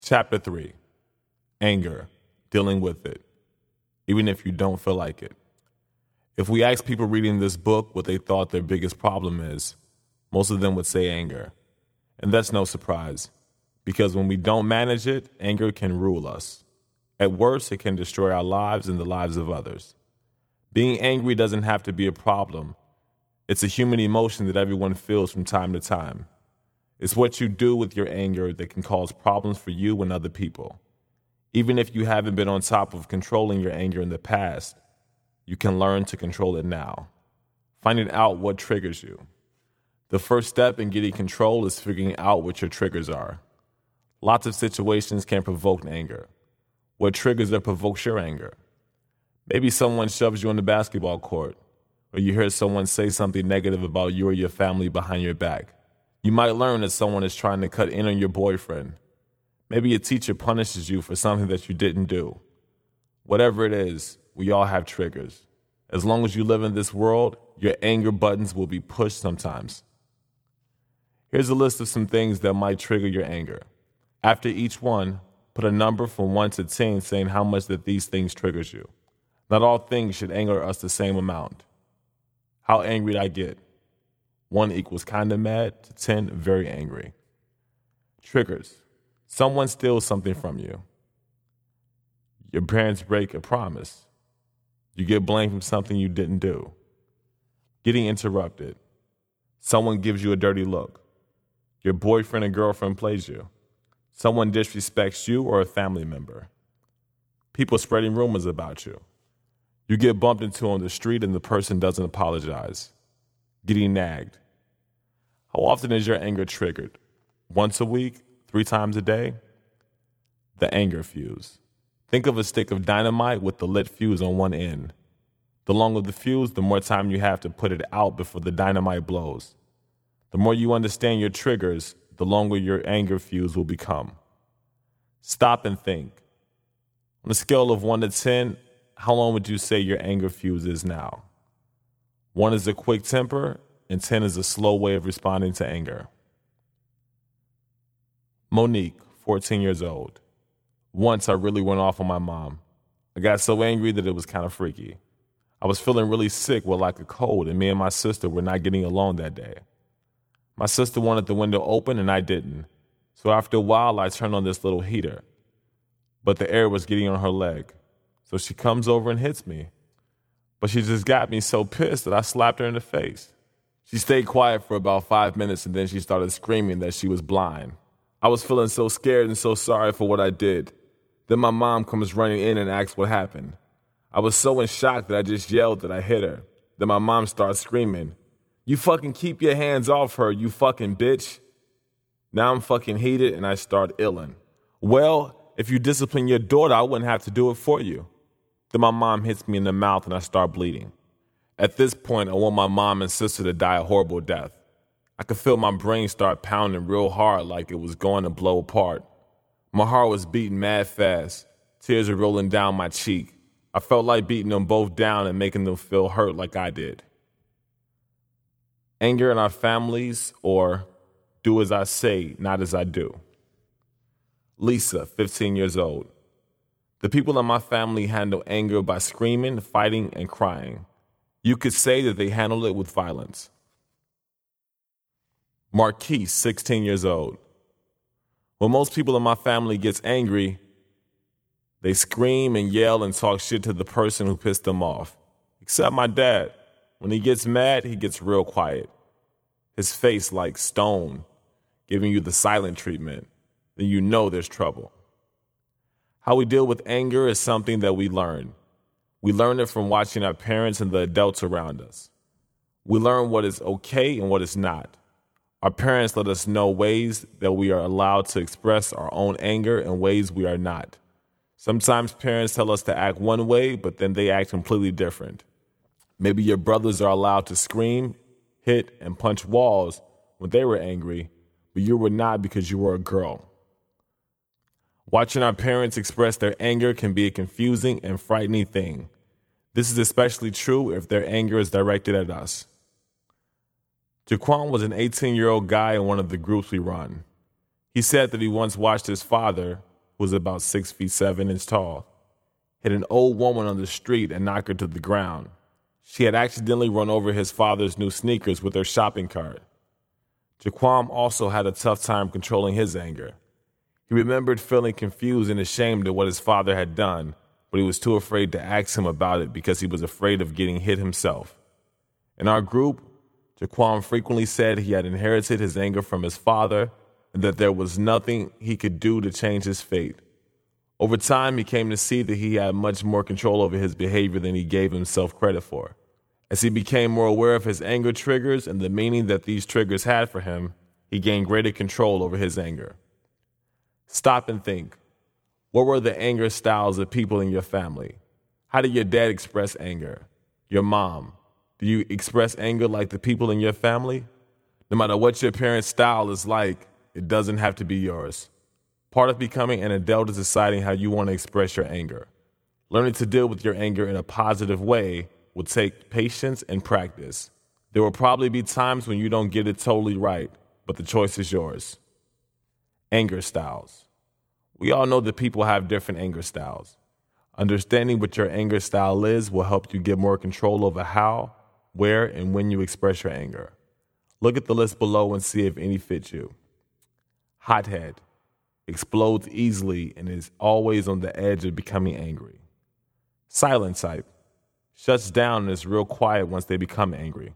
Chapter 3. Anger. Dealing with it, even if you don't feel like it. If we ask people reading this book what they thought their biggest problem is, most of them would say anger. And that's no surprise, because when we don't manage it, anger can rule us. At worst, it can destroy our lives and the lives of others. Being angry doesn't have to be a problem. It's a human emotion that everyone feels from time to time. It's what you do with your anger that can cause problems for you and other people. Even if you haven't been on top of controlling your anger in the past, you can learn to control it now. Finding out what triggers you. The first step in getting control is figuring out what your triggers are. Lots of situations can provoke anger. What triggers or provokes your anger? Maybe someone shoves you on the basketball court, or you hear someone say something negative about you or your family behind your back. You might learn that someone is trying to cut in on your boyfriend. Maybe a teacher punishes you for something that you didn't do. Whatever it is, we all have triggers. As long as you live in this world, your anger buttons will be pushed sometimes. Here's a list of some things that might trigger your anger. After each one, put a number from 1 to 10 saying how much that these things triggers you. Not all things should anger us the same amount. How angry did I get? 1 equals kinda mad to 10 very angry. Triggers. Someone steals something from you. Your parents break a promise. You get blamed for something you didn't do. Getting interrupted. Someone gives you a dirty look. Your boyfriend or girlfriend plays you. Someone disrespects you or a family member. People spreading rumors about you. You get bumped into on the street and the person doesn't apologize. Getting nagged. How often is your anger triggered? Once a week? 3 times a day? The anger fuse. Think of a stick of dynamite with the lit fuse on one end. The longer the fuse, the more time you have to put it out before the dynamite blows. The more you understand your triggers, the longer your anger fuse will become. Stop and think. On a scale of 1 to 10, how long would you say your anger fuse is now? 1 is a quick temper, and 10 is a slow way of responding to anger. Monique, 14 years old. Once I really went off on my mom. I got so angry that it was kind of freaky. I was feeling really sick with like a cold, and me and my sister were not getting along that day. My sister wanted the window open and I didn't. So after a while, I turned on this little heater. But the air was getting on her leg. So she comes over and hits me. But she just got me so pissed that I slapped her in the face. She stayed quiet for about 5 minutes and then she started screaming that she was blind. I was feeling so scared and so sorry for what I did. Then my mom comes running in and asks what happened. I was so in shock that I just yelled that I hit her. Then my mom starts screaming, "You fucking keep your hands off her, you fucking bitch." Now I'm fucking heated and I start illing. "Well, if you discipline your daughter, I wouldn't have to do it for you." Then my mom hits me in the mouth and I start bleeding. At this point, I want my mom and sister to die a horrible death. I could feel my brain start pounding real hard like it was going to blow apart. My heart was beating mad fast. Tears were rolling down my cheek. I felt like beating them both down and making them feel hurt like I did. Anger in our families, or do as I say, not as I do. Lisa, 15 years old. The people in my family handle anger by screaming, fighting, and crying. You could say that they handle it with violence. Marquise, 16 years old. When most people in my family gets angry, they scream and yell and talk shit to the person who pissed them off. Except my dad. When he gets mad, he gets real quiet. His face like stone, giving you the silent treatment. Then you know there's trouble. How we deal with anger is something that we learn. We learn it from watching our parents and the adults around us. We learn what is okay and what is not. Our parents let us know ways that we are allowed to express our own anger and ways we are not. Sometimes parents tell us to act one way, but then they act completely different. Maybe your brothers are allowed to scream, hit, and punch walls when they were angry, but you were not because you were a girl. Watching our parents express their anger can be a confusing and frightening thing. This is especially true if their anger is directed at us. Jaquan was an 18-year-old guy in one of the groups we run. He said that he once watched his father, who was about 6'7" tall, hit an old woman on the street and knocked her to the ground. She had accidentally run over his father's new sneakers with her shopping cart. Jaquan also had a tough time controlling his anger. He remembered feeling confused and ashamed at what his father had done, but he was too afraid to ask him about it because he was afraid of getting hit himself. In our group, Jaquan frequently said he had inherited his anger from his father and that there was nothing he could do to change his fate. Over time, he came to see that he had much more control over his behavior than he gave himself credit for. As he became more aware of his anger triggers and the meaning that these triggers had for him, he gained greater control over his anger. Stop and think. What were the anger styles of people in your family? How did your dad express anger? Your mom? Do you express anger like the people in your family? No matter what your parents' style is like, it doesn't have to be yours. Part of becoming an adult is deciding how you want to express your anger. Learning to deal with your anger in a positive way will take patience and practice. There will probably be times when you don't get it totally right, but the choice is yours. Anger styles. We all know that people have different anger styles. Understanding what your anger style is will help you get more control over how, where, and when you express your anger. Look at the list below and see if any fit you. Hothead. Explodes easily and is always on the edge of becoming angry. Silent type. Shuts down and is real quiet once they become angry.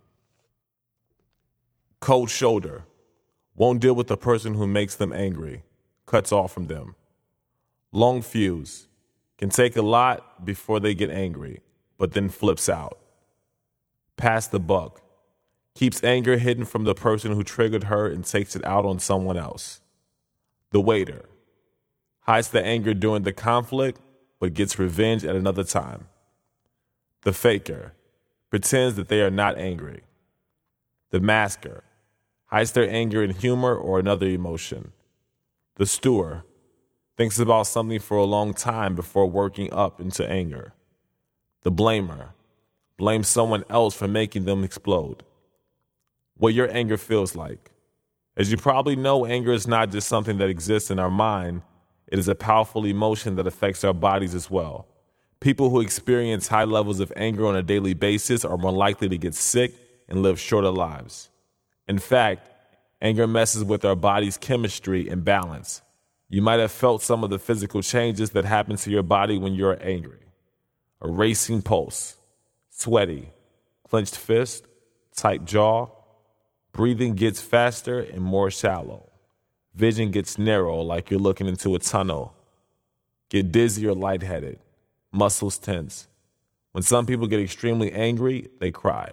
Cold shoulder. Won't deal with the person who makes them angry. Cuts off from them. Long fuse. Can take a lot before they get angry, but then flips out. Pass the buck. Keeps anger hidden from the person who triggered her and takes it out on someone else. The waiter. Hides the anger during the conflict, but gets revenge at another time. The faker. Pretends that they are not angry. The masker. Hides their anger in humor or another emotion. The stewer. Thinks about something for a long time before working up into anger. The blamer. Blames someone else for making them explode. What your anger feels like. As you probably know, anger is not just something that exists in our mind. It is a powerful emotion that affects our bodies as well. People who experience high levels of anger on a daily basis are more likely to get sick and live shorter lives. In fact, anger messes with our body's chemistry and balance. You might have felt some of the physical changes that happen to your body when you're angry. A racing pulse, sweaty, clenched fist, tight jaw. Breathing gets faster and more shallow. Vision gets narrow like you're looking into a tunnel. Get dizzy or lightheaded. Muscles tense. When some people get extremely angry, they cry.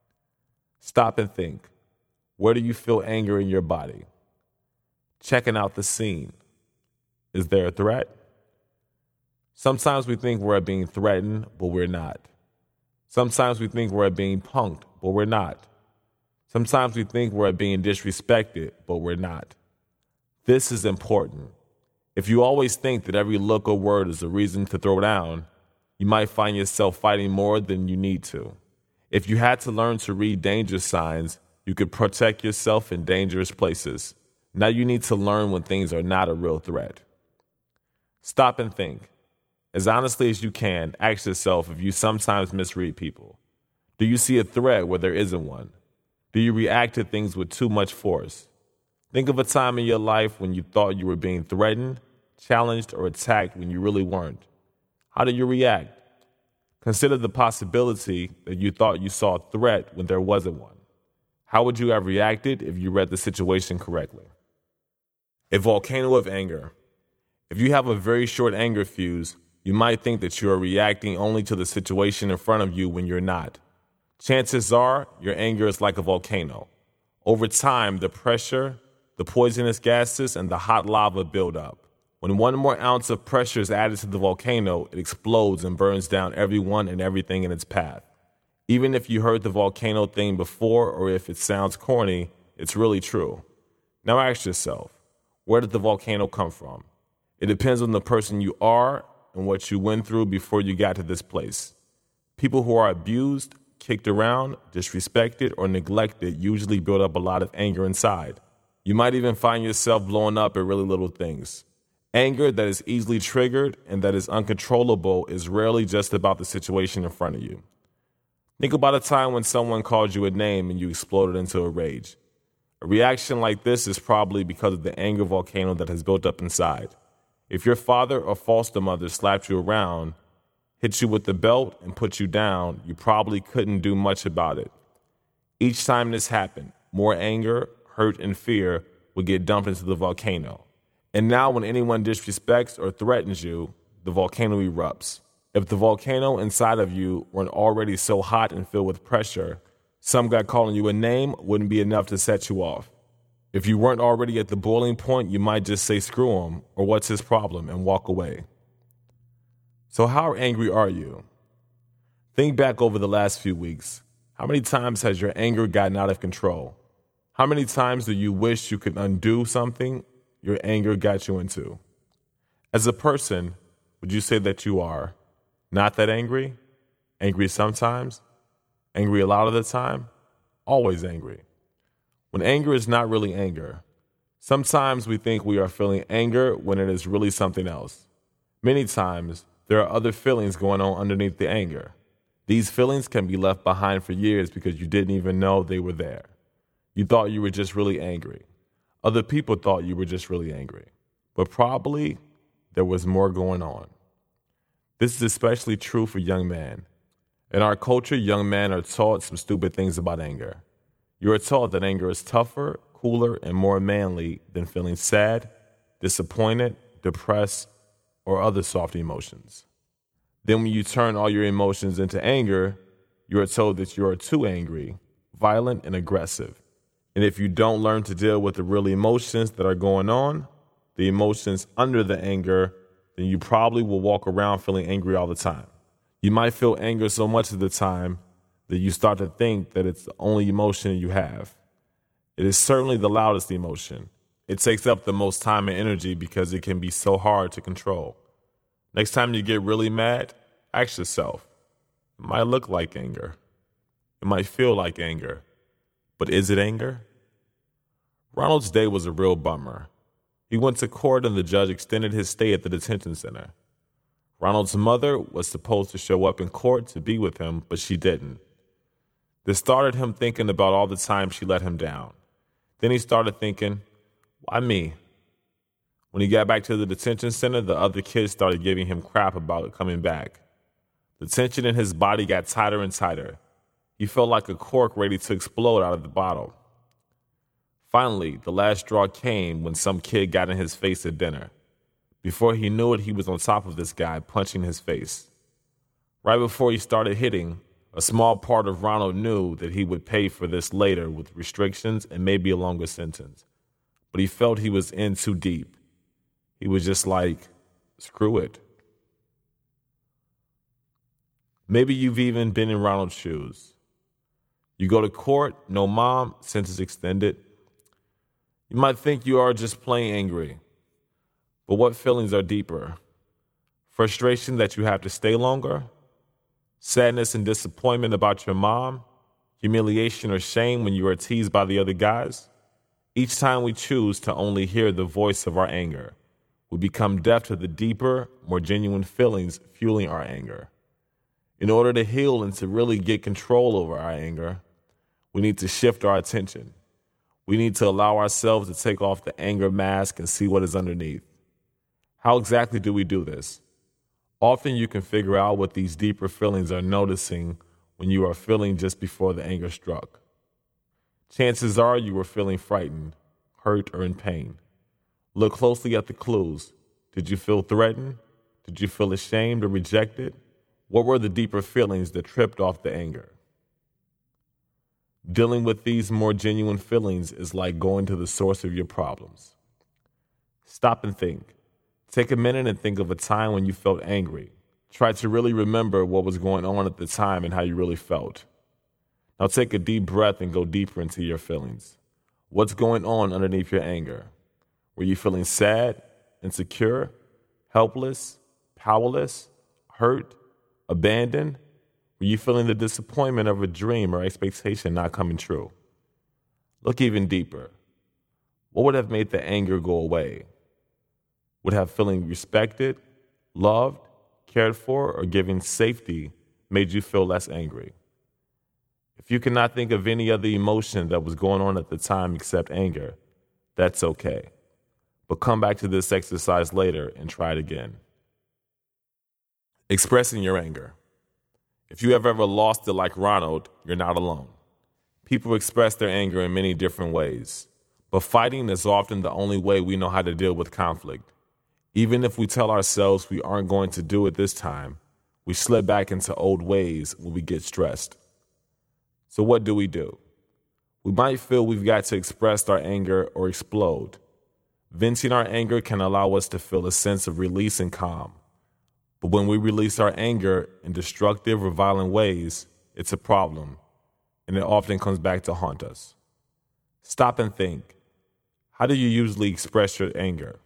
Stop and think. Where do you feel anger in your body? Checking out the scene. Is there a threat? Sometimes we think we're being threatened, but we're not. Sometimes we think we're being punked, but we're not. Sometimes we think we're being disrespected, but we're not. This is important. If you always think that every look or word is a reason to throw down, you might find yourself fighting more than you need to. If you had to learn to read danger signs, you could protect yourself in dangerous places. Now you need to learn when things are not a real threat. Stop and think. As honestly as you can, ask yourself if you sometimes misread people. Do you see a threat where there isn't one? Do you react to things with too much force? Think of a time in your life when you thought you were being threatened, challenged, or attacked when you really weren't. How did you react? Consider the possibility that you thought you saw a threat when there wasn't one. How would you have reacted if you read the situation correctly? A volcano of anger. If you have a very short anger fuse, you might think that you are reacting only to the situation in front of you when you're not. Chances are your anger is like a volcano. Over time, the pressure, the poisonous gases, and the hot lava build up. When one more ounce of pressure is added to the volcano, it explodes and burns down everyone and everything in its path. Even if you heard the volcano thing before or if it sounds corny, it's really true. Now ask yourself, where did the volcano come from? It depends on the person you are and what you went through before you got to this place. People who are abused, kicked around, disrespected, or neglected usually build up a lot of anger inside. You might even find yourself blowing up at really little things. Anger that is easily triggered and that is uncontrollable is rarely just about the situation in front of you. Think about a time when someone called you a name and you exploded into a rage. A reaction like this is probably because of the anger volcano that has built up inside. If your father or foster mother slapped you around, hit you with the belt, and put you down, you probably couldn't do much about it. Each time this happened, more anger, hurt, and fear would get dumped into the volcano. And now when anyone disrespects or threatens you, the volcano erupts. If the volcano inside of you weren't already so hot and filled with pressure, some guy calling you a name wouldn't be enough to set you off. If you weren't already at the boiling point, you might just say screw him or what's his problem and walk away. So how angry are you? Think back over the last few weeks. How many times has your anger gotten out of control? How many times do you wish you could undo something your anger got you into? As a person, would you say that you are not that angry? Angry sometimes? Angry a lot of the time? Always angry. When anger is not really anger. Sometimes we think we are feeling anger when it is really something else. Many times, there are other feelings going on underneath the anger. These feelings can be left behind for years because you didn't even know they were there. You thought you were just really angry. Other people thought you were just really angry. But probably there was more going on. This is especially true for young men. In our culture, young men are taught some stupid things about anger. You are taught that anger is tougher, cooler, and more manly than feeling sad, disappointed, depressed, or other soft emotions. Then when you turn all your emotions into anger, you are told that you are too angry, violent, and aggressive. And if you don't learn to deal with the real emotions that are going on, the emotions under the anger, then you probably will walk around feeling angry all the time. You might feel anger so much of the time that you start to think that it's the only emotion you have. It is certainly the loudest emotion. It takes up the most time and energy because it can be so hard to control. Next time you get really mad, ask yourself, it might look like anger. It might feel like anger. But is it anger? Ronald's day was a real bummer. He went to court and the judge extended his stay at the detention center. Ronald's mother was supposed to show up in court to be with him, but she didn't. This started him thinking about all the times she let him down. Then he started thinking, why me? When he got back to the detention center, the other kids started giving him crap about coming back. The tension in his body got tighter and tighter. He felt like a cork ready to explode out of the bottle. Finally, the last straw came when some kid got in his face at dinner. Before he knew it, he was on top of this guy, punching his face. Right before he started hitting, a small part of Ronald knew that he would pay for this later with restrictions and maybe a longer sentence. But he felt he was in too deep. He was just like, screw it. Maybe you've even been in Ronald's shoes. You go to court, no mom, sentence extended. You might think you are just plain angry. But what feelings are deeper? Frustration that you have to stay longer? Sadness and disappointment about your mom? Humiliation or shame when you are teased by the other guys? Each time we choose to only hear the voice of our anger, we become deaf to the deeper, more genuine feelings fueling our anger. In order to heal and to really get control over our anger, we need to shift our attention. We need to allow ourselves to take off the anger mask and see what is underneath. How exactly do we do this? Often you can figure out what these deeper feelings are noticing when you are feeling just before the anger struck. Chances are you were feeling frightened, hurt, or in pain. Look closely at the clues. Did you feel threatened? Did you feel ashamed or rejected? What were the deeper feelings that tripped off the anger? Dealing with these more genuine feelings is like going to the source of your problems. Stop and think. Take a minute and think of a time when you felt angry. Try to really remember what was going on at the time and how you really felt. Now take a deep breath and go deeper into your feelings. What's going on underneath your anger? Were you feeling sad, insecure, helpless, powerless, hurt, abandoned? Were you feeling the disappointment of a dream or expectation not coming true? Look even deeper. What would have made the anger go away? would have feeling respected, loved, cared for, or given safety made you feel less angry? If you cannot think of any other emotion that was going on at the time except anger, that's okay. But come back to this exercise later and try it again. Expressing your anger. If you have ever lost it like Ronald, you're not alone. People express their anger in many different ways, but fighting is often the only way we know how to deal with conflict. Even if we tell ourselves we aren't going to do it this time, we slip back into old ways when we get stressed. So what do? We might feel we've got to express our anger or explode. Venting our anger can allow us to feel a sense of release and calm. But when we release our anger in destructive or violent ways, it's a problem, and it often comes back to haunt us. Stop and think. How do you usually express your anger?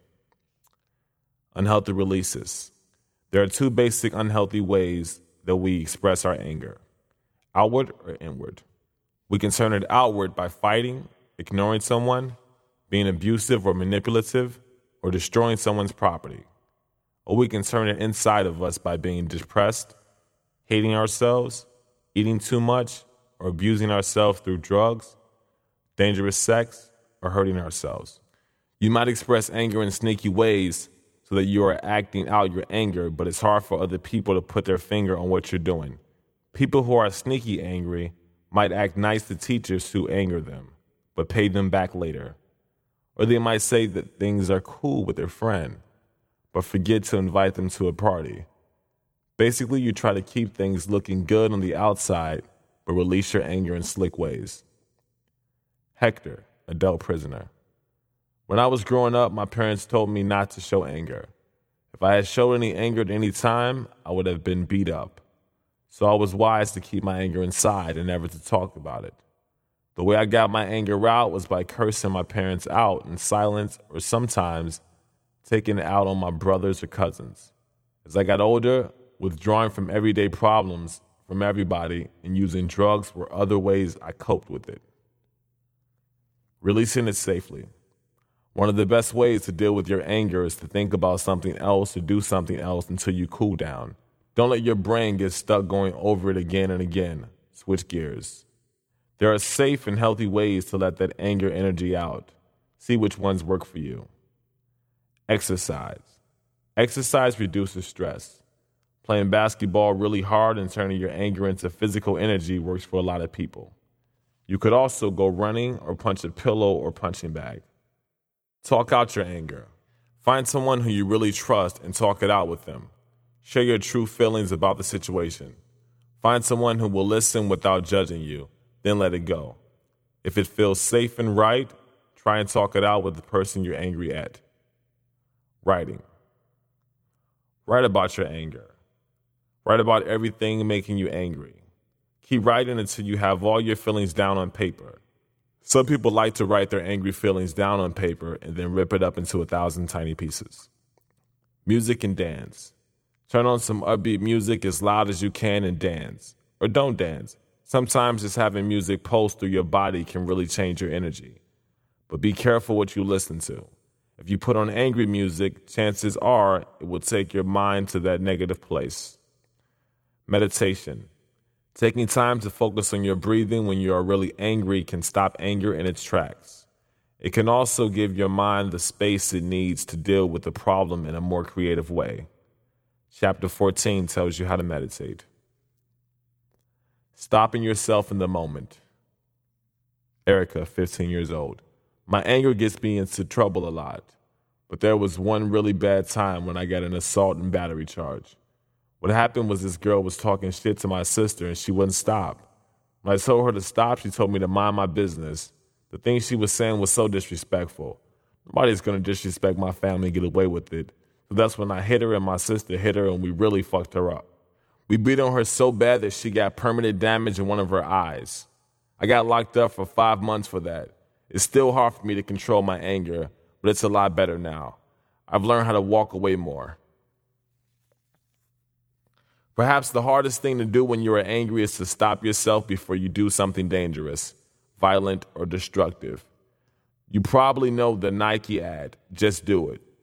Unhealthy releases. There are two basic unhealthy ways that we express our anger: outward or inward. We can turn it outward by fighting, ignoring someone, being abusive or manipulative, or destroying someone's property. Or we can turn it inside of us by being depressed, hating ourselves, eating too much, or abusing ourselves through drugs, dangerous sex, or hurting ourselves. You might express anger in sneaky ways so that you are acting out your anger, but it's hard for other people to put their finger on what you're doing. People who are sneaky angry might act nice to teachers who anger them, but pay them back later. Or they might say that things are cool with their friend, but forget to invite them to a party. Basically, you try to keep things looking good on the outside, but release your anger in slick ways. Hector, adult prisoner. When I was growing up, my parents told me not to show anger. If I had showed any anger at any time, I would have been beat up. So I was wise to keep my anger inside and never to talk about it. The way I got my anger out was by cursing my parents out in silence, or sometimes taking it out on my brothers or cousins. As I got older, withdrawing from everyday problems from everybody and using drugs were other ways I coped with it. Releasing it safely. One of the best ways to deal with your anger is to think about something else or do something else until you cool down. Don't let your brain get stuck going over it again and again. Switch gears. There are safe and healthy ways to let that anger energy out. See which ones work for you. Exercise. Exercise reduces stress. Playing basketball really hard and turning your anger into physical energy works for a lot of people. You could also go running or punch a pillow or punching bag. Talk out your anger. Find someone who you really trust and talk it out with them. Share your true feelings about the situation. Find someone who will listen without judging you, then let it go. If it feels safe and right, try and talk it out with the person you're angry at. Writing. Write about your anger. Write about everything making you angry. Keep writing until you have all your feelings down on paper. Some people like to write their angry feelings down on paper and then rip it up into 1,000 tiny pieces. Music and dance. Turn on some upbeat music as loud as you can and dance. Or don't dance. Sometimes just having music pulse through your body can really change your energy. But be careful what you listen to. If you put on angry music, chances are it will take your mind to that negative place. Meditation. Taking time to focus on your breathing when you are really angry can stop anger in its tracks. It can also give your mind the space it needs to deal with the problem in a more creative way. Chapter 14 tells you how to meditate. Stopping yourself in the moment. Erica, 15 years old. My anger gets me into trouble a lot, but there was one really bad time when I got an assault and battery charge. What happened was this girl was talking shit to my sister and she wouldn't stop. When I told her to stop, she told me to mind my business. The thing she was saying was so disrespectful. Nobody's going to disrespect my family and get away with it. So that's when I hit her and my sister hit her and we really fucked her up. We beat on her so bad that she got permanent damage in one of her eyes. I got locked up for 5 months for that. It's still hard for me to control my anger, but it's a lot better now. I've learned how to walk away more. Perhaps the hardest thing to do when you are angry is to stop yourself before you do something dangerous, violent, or destructive. You probably know the Nike ad, "Just do it."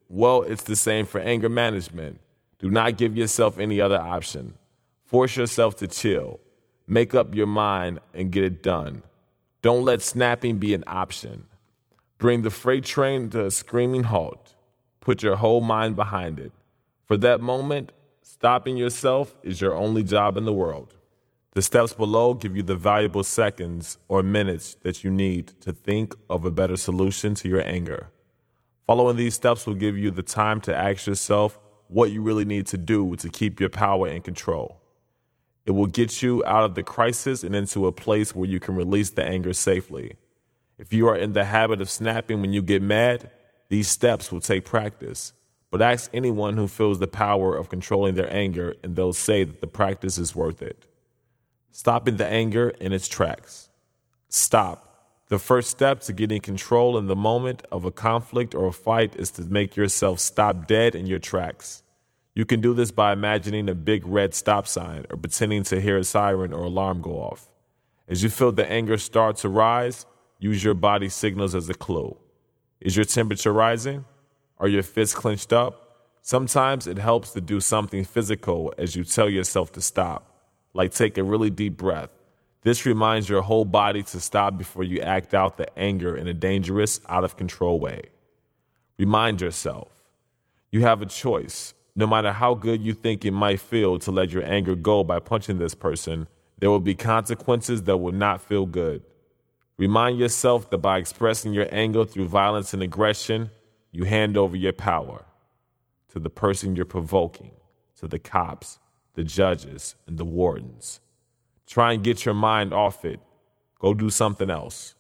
Well, it's the same for anger management. Do not give yourself any other option. Force yourself to chill. Make up your mind and get it done. Don't let snapping be an option. Bring the freight train to a screaming halt. Put your whole mind behind it. For that moment, stopping yourself is your only job in the world. The steps below give you the valuable seconds or minutes that you need to think of a better solution to your anger. Following these steps will give you the time to ask yourself what you really need to do to keep your power and control. It will get you out of the crisis and into a place where you can release the anger safely. If you are in the habit of snapping when you get mad, these steps will take practice. But ask anyone who feels the power of controlling their anger, and they'll say that the practice is worth it. Stopping the anger in its tracks. Stop. The first step to getting control in the moment of a conflict or a fight is to make yourself stop dead in your tracks. You can do this by imagining a big red stop sign or pretending to hear a siren or alarm go off. As you feel the anger start to rise, use your body signals as a clue. Is your temperature rising? Are your fists clenched up? Sometimes it helps to do something physical as you tell yourself to stop, like take a really deep breath. This reminds your whole body to stop before you act out the anger in a dangerous, out-of-control way. Remind yourself, you have a choice. No matter how good you think it might feel to let your anger go by punching this person, there will be consequences that will not feel good. Remind yourself that by expressing your anger through violence and aggression, you hand over your power to the person you're provoking, to the cops, the judges, and the wardens. Try and get your mind off it. Go do something else.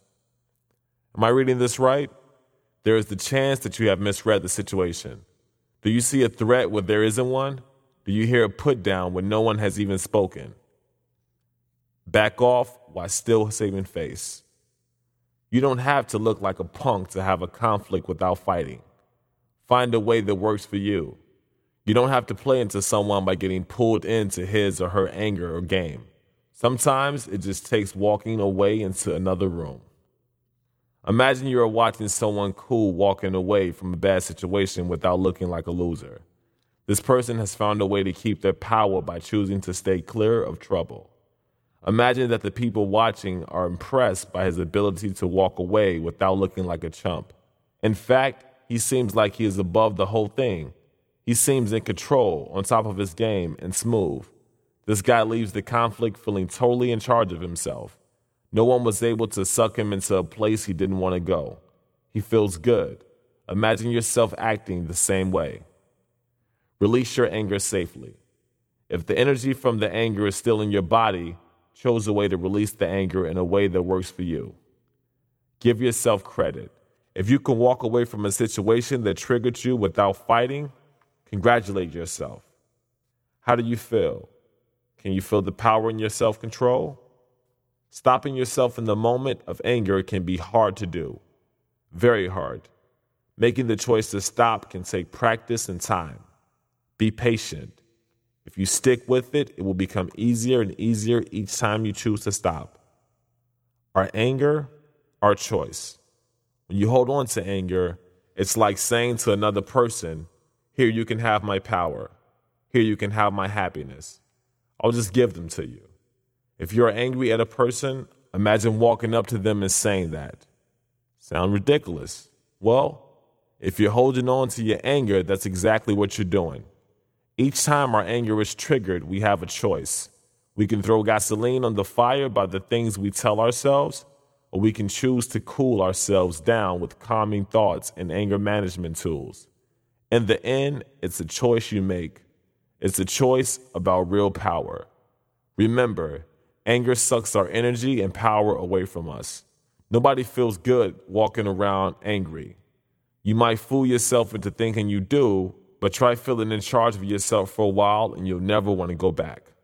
Am I reading this right? There is the chance that you have misread the situation. Do you see a threat where there isn't one? Do you hear a put down when no one has even spoken? Back off while still saving face. You don't have to look like a punk to have a conflict without fighting. Find a way that works for you. You don't have to play into someone by getting pulled into his or her anger or game. Sometimes it just takes walking away into another room. Imagine you are watching someone cool walking away from a bad situation without looking like a loser. This person has found a way to keep their power by choosing to stay clear of trouble. Imagine that the people watching are impressed by his ability to walk away without looking like a chump. In fact, he seems like he is above the whole thing. He seems in control, on top of his game, and smooth. This guy leaves the conflict feeling totally in charge of himself. No one was able to suck him into a place he didn't want to go. He feels good. Imagine yourself acting the same way. Release your anger safely. If the energy from the anger is still in your body, choose a way to release the anger in a way that works for you. Give yourself credit. If you can walk away from a situation that triggered you without fighting, congratulate yourself. How do you feel? Can you feel the power in your self-control? Stopping yourself in the moment of anger can be hard to do. Very hard. Making the choice to stop can take practice and time. Be patient. If you stick with it, it will become easier and easier each time you choose to stop. Our anger, our choice. When you hold on to anger, it's like saying to another person, "Here you can have my power. Here you can have my happiness. I'll just give them to you." If you're angry at a person, imagine walking up to them and saying that. Sound ridiculous? Well, if you're holding on to your anger, that's exactly what you're doing. Each time our anger is triggered, we have a choice. We can throw gasoline on the fire by the things we tell ourselves, or we can choose to cool ourselves down with calming thoughts and anger management tools. In the end, it's a choice you make. It's a choice about real power. Remember, anger sucks our energy and power away from us. Nobody feels good walking around angry. You might fool yourself into thinking you do, but try feeling in charge of yourself for a while and you'll never want to go back.